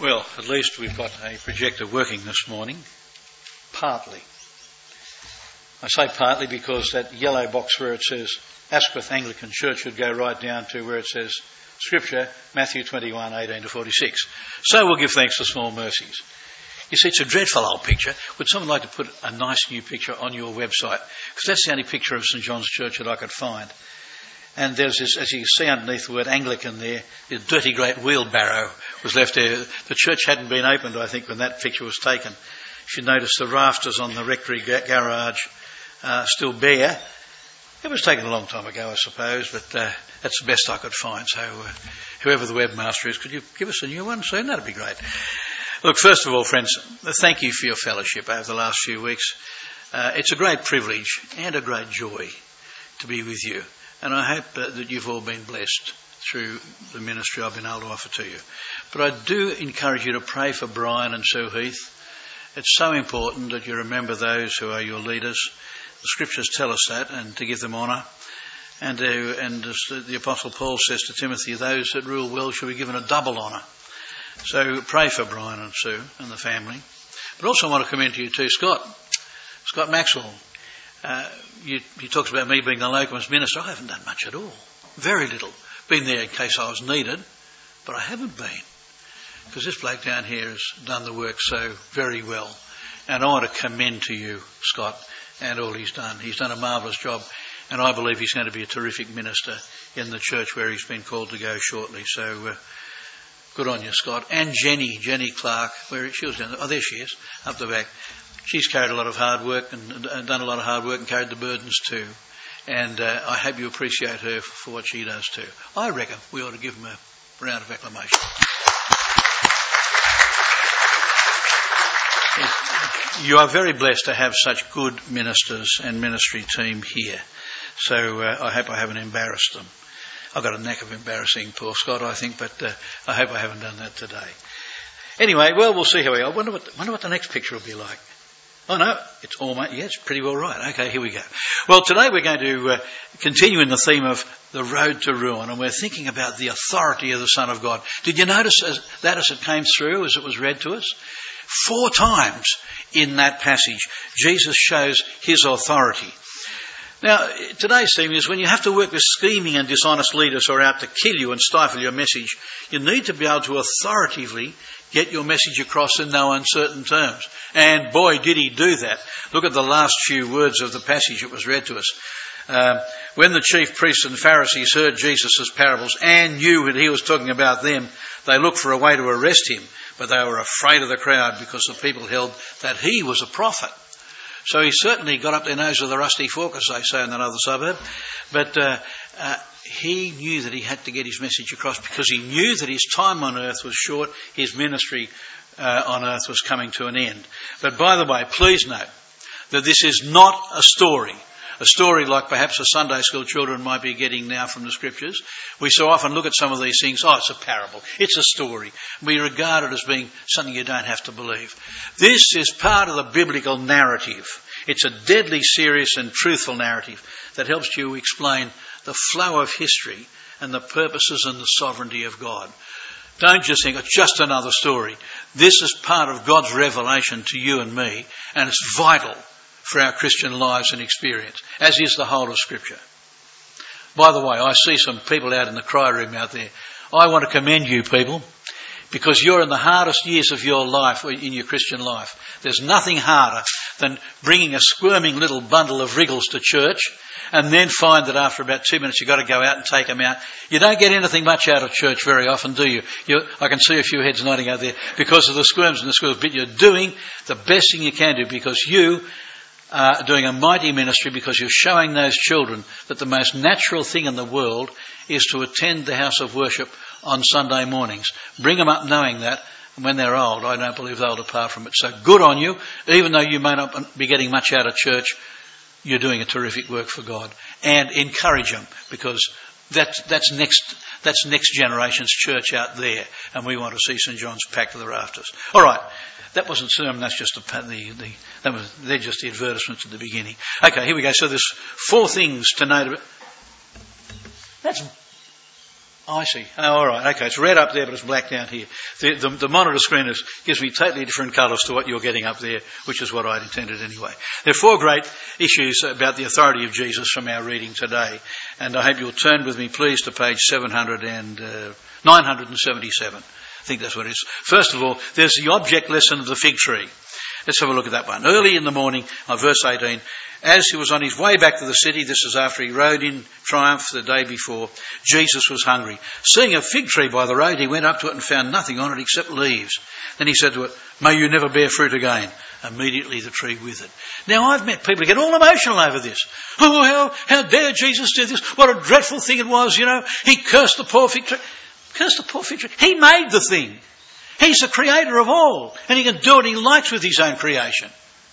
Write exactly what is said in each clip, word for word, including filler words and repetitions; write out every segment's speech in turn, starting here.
Well, at least we've got a projector working this morning. Partly. I say partly because that yellow box where it says Asquith Anglican Church should go right down to where it says Scripture, Matthew twenty-one, eighteen to forty-six. So we'll give thanks to small mercies. You see, it's a dreadful old picture. Would someone like to put a nice new picture on your website? Because that's the only picture of St John's Church that I could find. And there's this, as you can see underneath the word Anglican there, the dirty great wheelbarrow was left there. The church hadn't been opened, I think, when that picture was taken. If you notice, the rafters on the rectory garage are still bare. It was taken a long time ago, I suppose, but uh, that's the best I could find. So uh, whoever the webmaster is, could you give us a new one soon? That'd be great. Look, first of all, friends, thank you for your fellowship over the last few weeks. Uh, it's a great privilege and a great joy to be with you. And I hope uh, that you've all been blessed through the ministry I've been able to offer to you. But I do encourage you to pray for Brian and Sue Heath. It's so important that you remember those who are your leaders. The Scriptures tell us that, and to give them honour. And, uh, and as the Apostle Paul says to Timothy, those that rule well shall be given a double honour. So pray for Brian and Sue and the family. But also I want to commend to you too, Scott. Scott Maxwell. Uh, you, he talks about me being the locum's minister. I haven't done much at all. Very little. Been there in case I was needed, but I haven't been. Because this bloke down here has done the work so very well. And I want to commend to you, Scott, and all he's done. He's done a marvellous job, and I believe he's going to be a terrific minister in the church where he's been called to go shortly. So uh, good on you, Scott. And Jenny, Jenny Clark, where she was down there. Oh, there she is, up the back. She's carried a lot of hard work and, and done a lot of hard work and carried the burdens too. And uh, I hope you appreciate her for what she does too. I reckon we ought to give them a round of acclamation. You are very blessed to have such good ministers and ministry team here. So uh, I hope I haven't embarrassed them. I've got a knack of embarrassing poor Scott, I think, but uh, I hope I haven't done that today. Anyway, well, we'll see how we go. I wonder what, wonder what the next picture will be like. Oh no, it's almost, yeah, it's pretty well right. Okay, here we go. Well, today we're going to uh, continue in the theme of the road to ruin, and we're thinking about the authority of the Son of God. Did you notice as, that as it came through, as it was read to us? Four times in that passage, Jesus shows his authority. Now, today's theme is when you have to work with scheming and dishonest leaders who are out to kill you and stifle your message, you need to be able to authoritatively get your message across in no uncertain terms. And boy, did he do that. Look at the last few words of the passage that was read to us. Um, when the chief priests and Pharisees heard Jesus' parables and knew that he was talking about them, they looked for a way to arrest him, but they were afraid of the crowd because the people held that he was a prophet. So he certainly got up their nose with a rusty fork, as they say in another suburb. But uh, uh, he knew that he had to get his message across because he knew that his time on earth was short, his ministry uh, on earth was coming to an end. But by the way, please note that this is not a story. A story like perhaps the Sunday school children might be getting now from the Scriptures. We so often look at some of these things, oh, it's a parable, it's a story. We regard it as being something you don't have to believe. This is part of the biblical narrative. It's a deadly serious and truthful narrative that helps you explain the flow of history and the purposes and the sovereignty of God. Don't just think it's just another story. This is part of God's revelation to you and me, and it's vital for our Christian lives and experience, as is the whole of Scripture. By the way, I see some people out in the cry room out there. I want to commend you people, because you're in the hardest years of your life, in your Christian life. There's nothing harder than bringing a squirming little bundle of wriggles to church and then find that after about two minutes you've got to go out and take them out. You don't get anything much out of church very often, do you? you I can see a few heads nodding out there because of the squirms and the squirms. But you're doing the best thing you can do because you are doing a mighty ministry, because you're showing those children that the most natural thing in the world is to attend the house of worship on Sunday mornings. Bring them up knowing that, and when they're old, I don't believe they'll depart from it. So good on you. Even though you may not be getting much out of church, you're doing a terrific work for God. And encourage them, because that's, that's next that's next generation's church out there, and we want to see St John's packed to the rafters. All right. That wasn't sermon, that's just the, the, the that was, they're just the advertisements at the beginning. Okay, here we go. So there's four things to note about. That's, I see. Oh, all right. Okay, it's red up there, but it's black down here. The, the, the monitor screen is, gives me totally different colours to what you're getting up there, which is what I'd intended anyway. There are four great issues about the authority of Jesus from our reading today, and I hope you'll turn with me, please, to page seven hundred and uh, nine hundred seventy-seven. I think that's what it is. First of all, there's the object lesson of the fig tree. Let's have a look at that one. Early in the morning, uh, verse eighteen, as he was on his way back to the city, this is after he rode in triumph the day before, Jesus was hungry. Seeing a fig tree by the road, he went up to it and found nothing on it except leaves. Then he said to it, "May you never bear fruit again." Immediately the tree withered. Now I've met people who get all emotional over this. Oh, how, how dare Jesus do this? What a dreadful thing it was, you know. He cursed the poor fig tree. Cursed the poor fig tree. He made the thing. He's the creator of all. And he can do what he likes with his own creation.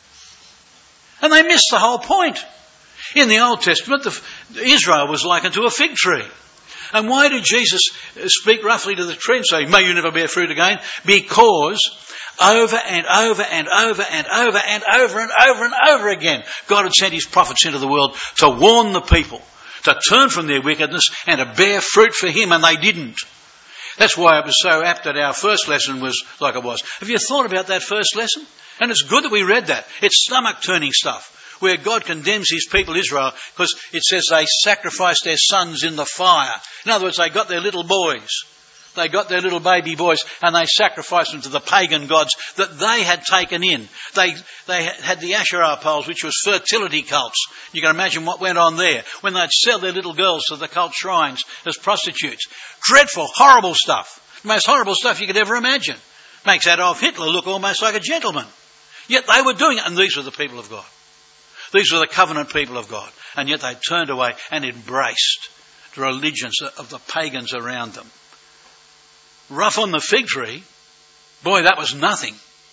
And they miss the whole point. In the Old Testament, the, Israel was likened to a fig tree. And why did Jesus speak roughly to the tree and say, "May you never bear fruit again"? Because over and over and over and over and over and over and over again, God had sent his prophets into the world to warn the people, to turn from their wickedness and to bear fruit for him, and they didn't. That's why it was so apt that our first lesson was like it was. Have you thought about that first lesson? And it's good that we read that. It's stomach-turning stuff, where God condemns his people Israel because it says they sacrificed their sons in the fire. In other words, they got their little boys. They got their little baby boys and they sacrificed them to the pagan gods that they had taken in. They they had the Asherah poles, which was fertility cults. You can imagine what went on there when they'd sell their little girls to the cult shrines as prostitutes. Dreadful, horrible stuff. The most horrible stuff you could ever imagine. Makes Adolf Hitler look almost like a gentleman. Yet they were doing it, and these were the people of God. These were the covenant people of God. And yet they turned away and embraced the religions of the pagans around them. Rough on the fig tree, boy, that was nothing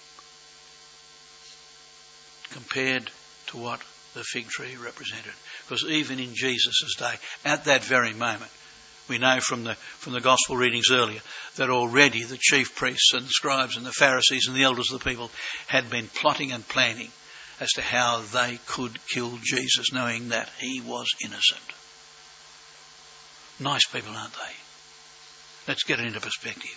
compared to what the fig tree represented. Because even in Jesus' day, at that very moment, we know from the from the gospel readings earlier that already the chief priests and the scribes and the Pharisees and the elders of the people had been plotting and planning as to how they could kill Jesus, knowing that he was innocent. Nice people, aren't they? Let's get it into perspective.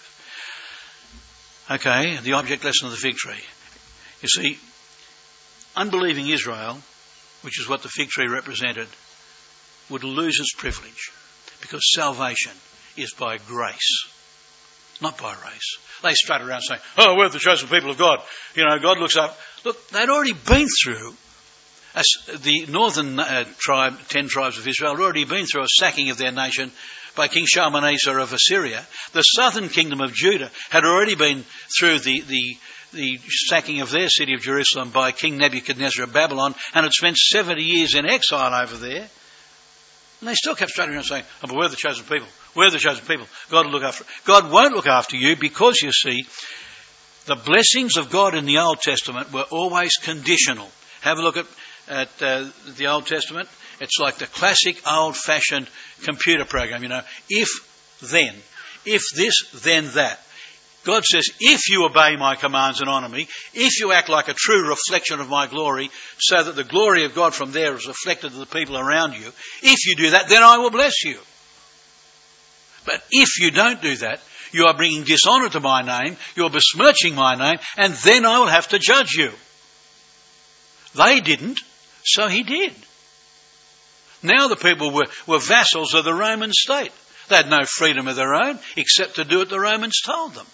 Okay, the object lesson of the fig tree. You see, unbelieving Israel, which is what the fig tree represented, would lose its privilege because salvation is by grace, not by race. They strut around saying, "Oh, we're the chosen people of God. You know, God looks up." Look, they'd already been through, a, the northern uh, tribe, ten tribes of Israel, had already been through a sacking of their nation by King Shalmaneser of Assyria. The southern kingdom of Judah had already been through the, the, the sacking of their city of Jerusalem by King Nebuchadnezzar of Babylon and had spent seventy years in exile over there. And they still kept strutting around saying, "Oh, but we're the chosen people. We're the chosen people. God will look after it." God won't look after you because, you see, the blessings of God in the Old Testament were always conditional. Have a look at, at uh, the Old Testament. It's like the classic old-fashioned computer program, you know. If, then. If this, then that. God says, if you obey my commands and honour me, if you act like a true reflection of my glory, so that the glory of God from there is reflected to the people around you, if you do that, then I will bless you. But if you don't do that, you are bringing dishonour to my name, you're besmirching my name, and then I will have to judge you. They didn't, so he did. Now the people were, were vassals of the Roman state. They had no freedom of their own except to do what the Romans told them.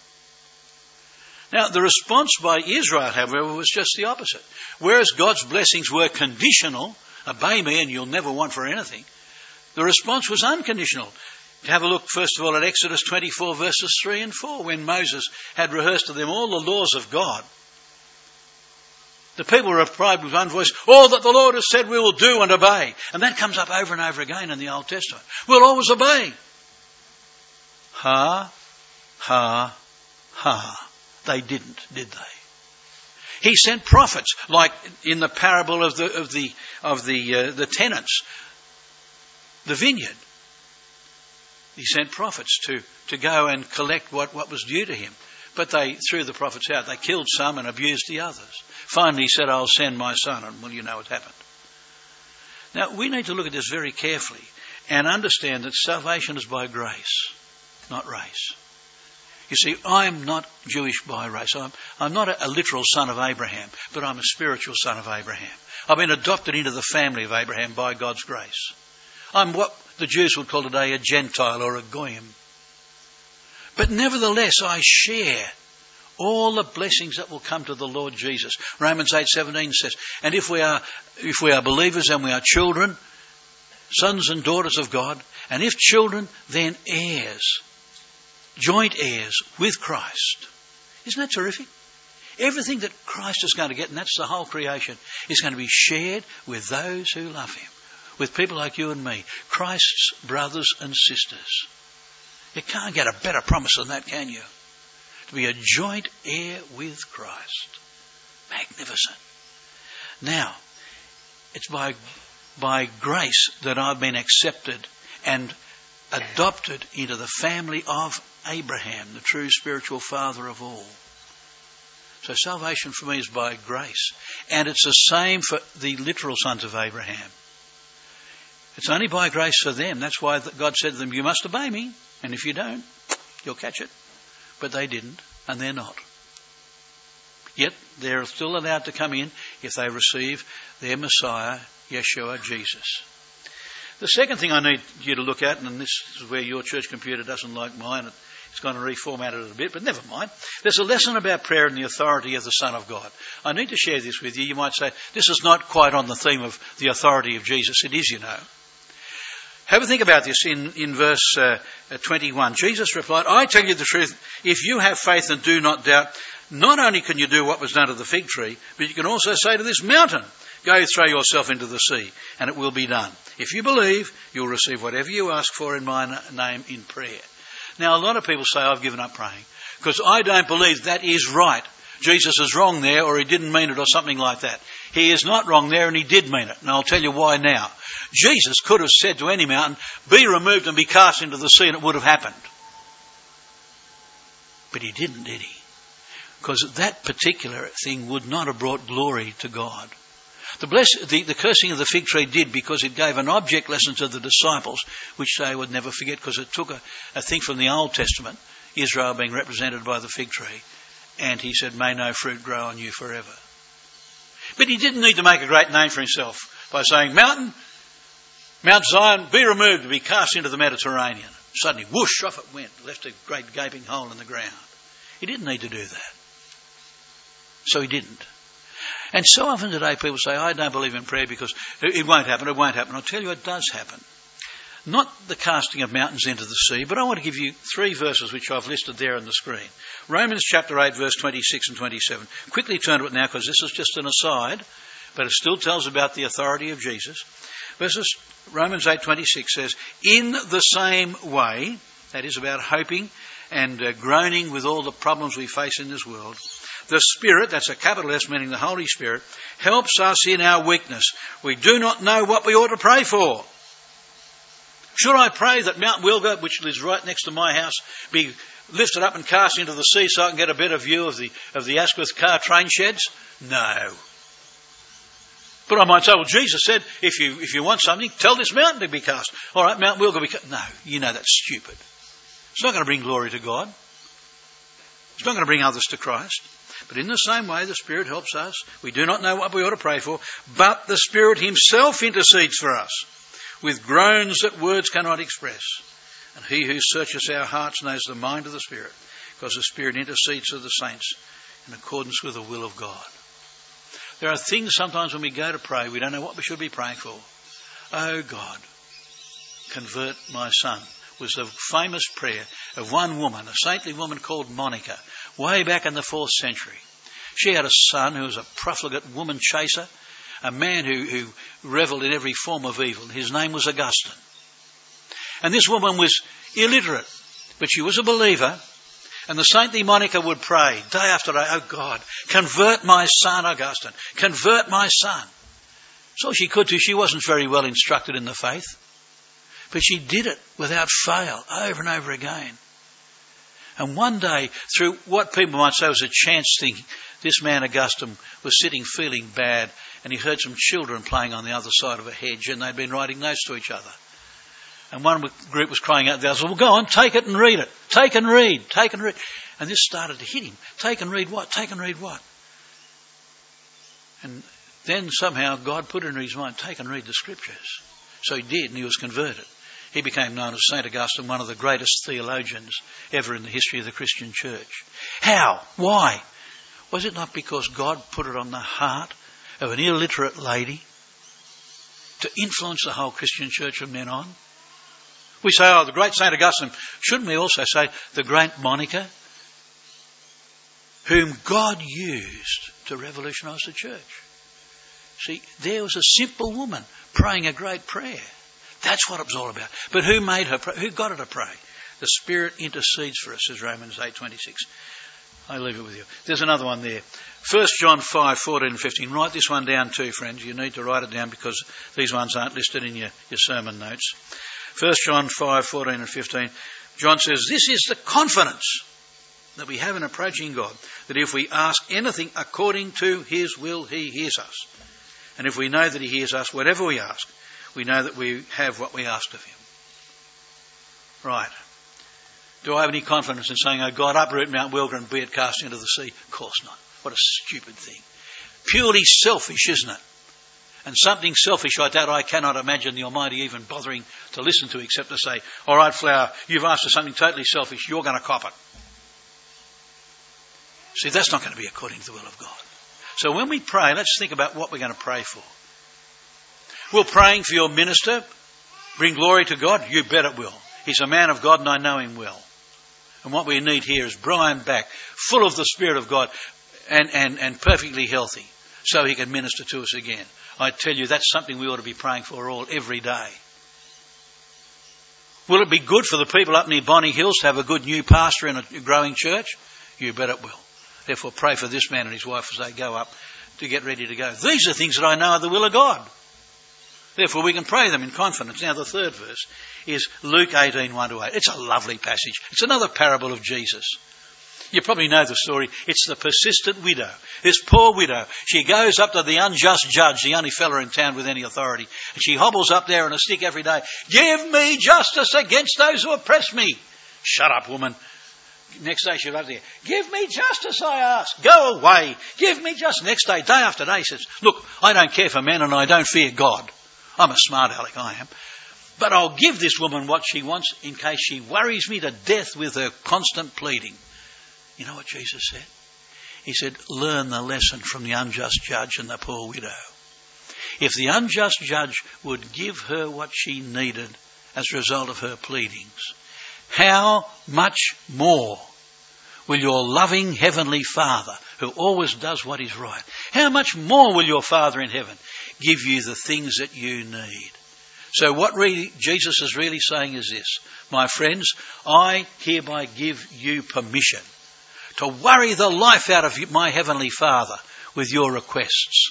Now the response by Israel, however, was just the opposite. Whereas God's blessings were conditional, obey me and you'll never want for anything, the response was unconditional. Have a look first of all at Exodus twenty-four verses three and four, when Moses had rehearsed to them all the laws of God. The people replied with one voice, "All that the Lord has said we will do and obey." And that comes up over and over again in the Old Testament. We'll always obey. Ha, ha, ha. They didn't, did they? He sent prophets, like in the parable of the of the of the uh, the tenants, the vineyard. He sent prophets to, to go and collect what, what was due to him. But they threw the prophets out. They killed some and abused the others. Finally he said, "I'll send my son," and well, you know what happened. Now we need to look at this very carefully and understand that salvation is by grace. not race. You see, I'm not Jewish by race. I'm, I'm not a, a literal son of Abraham, but I'm a spiritual son of Abraham. I've been adopted into the family of Abraham by God's grace. I'm what the Jews would call today a Gentile or a Goyim. But nevertheless, I share all the blessings that will come to the Lord Jesus. Romans eight seventeen says, and if we are if we are believers and we are children, sons and daughters of God, and if children, then heirs, joint heirs with Christ. Isn't that terrific? Everything that Christ is going to get, and that's the whole creation, is going to be shared with those who love him, with people like you and me, Christ's brothers and sisters. You can't get a better promise than that, can you? To be a joint heir with Christ. Magnificent. Now, it's by, by grace that I've been accepted and adopted into the family of Abraham, the true spiritual father of all. So salvation for me is by grace. And it's the same for the literal sons of Abraham. It's only by grace for them. That's why God said to them, you must obey me. And if you don't, you'll catch it. But they didn't, and they're not. Yet they're still allowed to come in if they receive their Messiah, Yeshua, Jesus. The second thing I need you to look at, and this is where your church computer doesn't like mine, it's going to reformat it a bit, but never mind. There's a lesson about prayer and the authority of the Son of God. I need to share this with you. You might say, this is not quite on the theme of the authority of Jesus. It is, you know. Have a think about this in, in verse uh, twenty-one. Jesus replied, I tell you the truth, if you have faith and do not doubt, not only can you do what was done to the fig tree, but you can also say to this mountain, go throw yourself into the sea, and it will be done. If you believe, you'll receive whatever you ask for in my name in prayer. Now, a lot of people say, I've given up praying, because I don't believe that is right. Jesus is wrong there, or he didn't mean it, or something like that. He is not wrong there, and he did mean it. And I'll tell you why now. Jesus could have said to any mountain, be removed and be cast into the sea, and it would have happened. But he didn't, did he? Because that particular thing would not have brought glory to God. The, bless, the, the cursing of the fig tree did, because it gave an object lesson to the disciples, which they would never forget, because it took a, a thing from the Old Testament, Israel being represented by the fig tree, and he said, may no fruit grow on you forever. But he didn't need to make a great name for himself by saying, mountain, Mount Zion, be removed to be cast into the Mediterranean. Suddenly, whoosh, off it went, left a great gaping hole in the ground. He didn't need to do that. So he didn't. And so often today people say, I don't believe in prayer because it won't happen, it won't happen. I'll tell you, it does happen. Not the casting of mountains into the sea, but I want to give you three verses which I've listed there on the screen. Romans chapter eight, verse twenty-six and twenty-seven. Quickly turn to it now, because this is just an aside, but it still tells about the authority of Jesus. Verses, Romans eight twenty-six says, in the same way, that is about hoping and uh, groaning with all the problems we face in this world, the Spirit, that's a capital S meaning the Holy Spirit, helps us in our weakness. We do not know what we ought to pray for. Should I pray that Mount Wilga, which lives right next to my house, be lifted up and cast into the sea so I can get a better view of the of the Asquith car train sheds? No. But I might say, well, Jesus said, if you if you want something, tell this mountain to be cast. All right, Mount Wilga be cast. No, you know that's stupid. It's not going to bring glory to God. It's not going to bring others to Christ. But in the same way, the Spirit helps us. We do not know what we ought to pray for, but the Spirit himself intercedes for us with groans that words cannot express. And he who searches our hearts knows the mind of the Spirit, because the Spirit intercedes for the saints in accordance with the will of God. There are things sometimes when we go to pray, we don't know what we should be praying for. Oh God, convert my son, was the famous prayer of one woman, a saintly woman called Monica, way back in the fourth century. She had a son who was a profligate woman chaser, a man who, who revelled in every form of evil. His name was Augustine. And this woman was illiterate, but she was a believer. And the saintly Monica would pray day after day, oh God, convert my son Augustine, convert my son. That's all she could do. She wasn't very well instructed in the faith, but she did it without fail, over and over again. And one day, through what people might say was a chance thing, this man Augustine was sitting feeling bad, and he heard some children playing on the other side of a hedge, and they'd been writing notes to each other. And one group was crying out, the others, well, go on, take it and read it. Take and read, take and read. And this started to hit him. Take and read what? Take and read what? And then somehow God put it in his mind, take and read the scriptures. So he did, and he was converted. He became known as Saint Augustine, one of the greatest theologians ever in the history of the Christian church. How? Why? Was it not because God put it on the heart of an illiterate lady to influence the whole Christian church from then on? We say, oh, the great Saint Augustine. Shouldn't we also say the great Monica, whom God used to revolutionise the church? See, there was a simple woman praying a great prayer. That's what it was all about. But who made her pray? Who got her to pray? The Spirit intercedes for us, says Romans eight twenty-six. I leave it with you. There's another one there. First John five, fourteen and fifteen. Write this one down too, friends. You need to write it down because these ones aren't listed in your, your sermon notes. First John five, fourteen and fifteen. John says, this is the confidence that we have in approaching God, that if we ask anything according to his will, he hears us. And if we know that he hears us, whatever we ask, we know that we have what we asked of him. Right. Do I have any confidence in saying, oh God, uproot Mount Wilga and be it cast into the sea? Of course not. What a stupid thing. Purely selfish, isn't it? And something selfish like that I cannot imagine the Almighty even bothering to listen to, except to say, all right, Flower, you've asked for something totally selfish, you're going to cop it. See, that's not going to be according to the will of God. So when we pray, let's think about what we're going to pray for. Will praying for your minister bring glory to God? You bet it will. He's a man of God and I know him well. And what we need here is Brian back, full of the Spirit of God and, and, and perfectly healthy, so he can minister to us again. I tell you, that's something we ought to be praying for all every day. Will it be good for the people up near Bonnie Hills to have a good new pastor in a growing church? You bet it will. Therefore, pray for this man and his wife as they go up to get ready to go. These are things that I know are the will of God. Therefore, we can pray them in confidence. Now, the third verse is Luke eighteen, one to eight. It's a lovely passage. It's another parable of Jesus. You probably know the story. It's the persistent widow. This poor widow, she goes up to the unjust judge, the only fella in town with any authority, and she hobbles up there on a stick every day. Give me justice against those who oppress me. Shut up, woman. Next day she'll have there. Give me justice, I ask. Go away. Give me justice. Next day, day after day, says, look, I don't care for men and I don't fear God. I'm a smart aleck, I am. But I'll give this woman what she wants in case she worries me to death with her constant pleading. You know what Jesus said? He said, learn the lesson from the unjust judge and the poor widow. If the unjust judge would give her what she needed as a result of her pleadings, how much more will your loving Heavenly Father, who always does what is right, how much more will your Father in heaven give you the things that you need? So what really Jesus is really saying is this: my friends, I hereby give you permission to worry the life out of my Heavenly Father with your requests.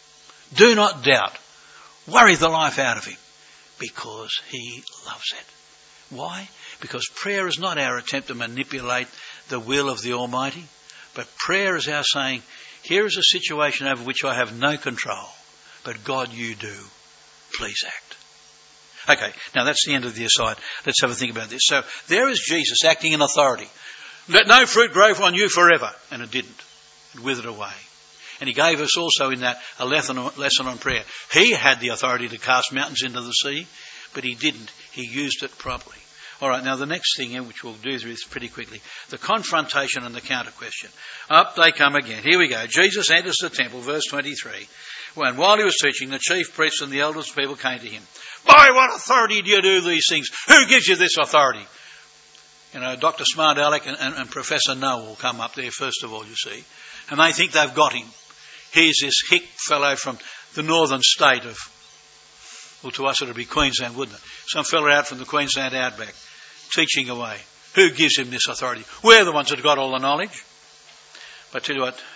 Do not doubt. Worry the life out of him because he loves it. Why? Because prayer is not our attempt to manipulate the will of the Almighty, but prayer is our saying, here is a situation over which I have no control, but God, you do. Please act. Okay, now that's the end of the aside. Let's have a think about this. So there is Jesus acting in authority. Let no fruit grow on you forever. And it didn't. It withered away. And he gave us also in that a lesson on prayer. He had the authority to cast mountains into the sea, but he didn't. He used it properly. All right, now the next thing here, which we'll do is pretty quickly, the confrontation and the counter question. Up they come again. Here we go. Jesus enters the temple, verse twenty-three. And while he was teaching, the chief priests and the elders of people came to him. By what authority do you do these things? Who gives you this authority? You know, Doctor Smart Alec and, and, and Professor Noah will come up there first of all, you see. And they think they've got him. Here's this hick fellow from the northern state of, well, to us it would be Queensland, wouldn't it? Some fellow out from the Queensland outback, teaching away. Who gives him this authority? We're the ones that have got all the knowledge. But I tell you what,